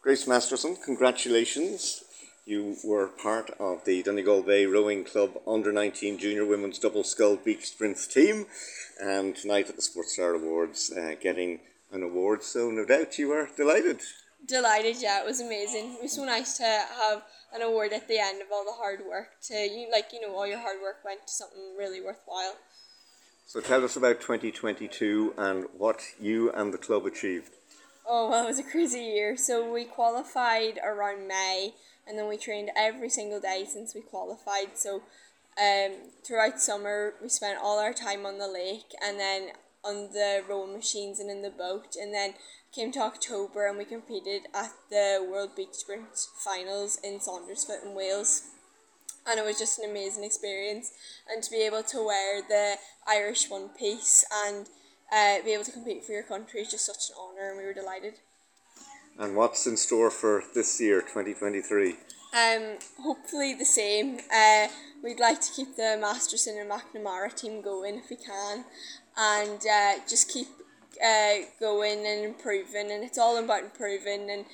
Grace Masterson, congratulations. You were part of the Donegal Bay Rowing Club Under-19 Junior Women's Double Scull Beach Sprints team, and tonight at the Sports Star Awards getting an award, so no doubt you were delighted. Delighted, yeah, it was amazing. It was so nice to have an award at the end of all the hard work, all your hard work went to something really worthwhile. So tell us about 2022 and what you and the club achieved. Oh, well, it was a crazy year. So we qualified around May, and then we trained every single day since we qualified. So throughout summer, we spent all our time on the lake and then on the rowing machines and in the boat. And then came to October and we competed at the World Beach Sprint Finals in Saundersfoot in Wales. And it was just an amazing experience. And to be able to wear the Irish one piece and be able to compete for your country is just such an honour, and we were delighted. And what's in store for this year, 2023? Hopefully the same. We'd like to keep the Masterson and McNamara team going if we can, and just keep going and improving. And it's all about improving and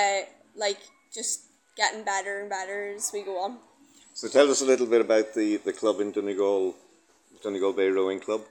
just getting better and better as we go on. So tell us a little bit about the club in Donegal Bay Rowing Club.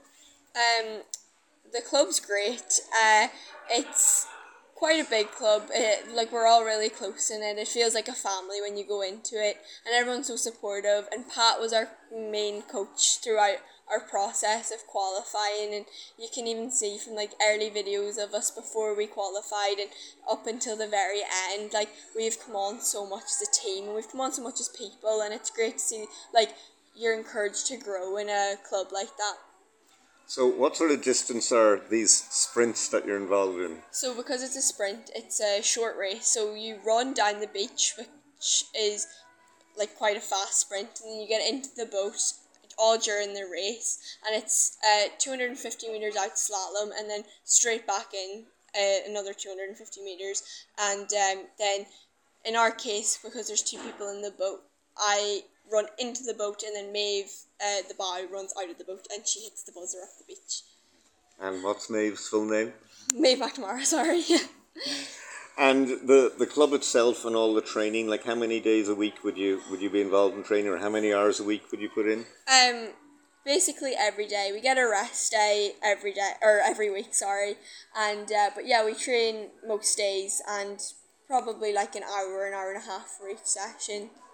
The club's great. It's quite a big club. We're all really close in it. It feels like a family when you go into it, and everyone's so supportive. And Pat was our main coach throughout our process of qualifying, and you can even see from early videos of us before we qualified and up until the very end. We've come on so much as a team, and we've come on so much as people, and it's great to see you're encouraged to grow in a club like that. So what sort of distance are these sprints that you're involved in? So because it's a sprint, it's a short race. So you run down the beach, which is quite a fast sprint, and then you get into the boat all during the race. And it's 250 metres out slalom, and then straight back in another 250 metres. And then in our case, because there's two people in the boat, I run into the boat, and then Maeve, the bow, runs out of the boat and she hits the buzzer at the beach. And what's Maeve's full name? Maeve McNamara, sorry. And the club itself and all the training, how many days a week would you be involved in training, or how many hours a week would you put in? Basically every day. We get a rest day every week, sorry. And but yeah, we train most days, and probably an hour and a half for each session.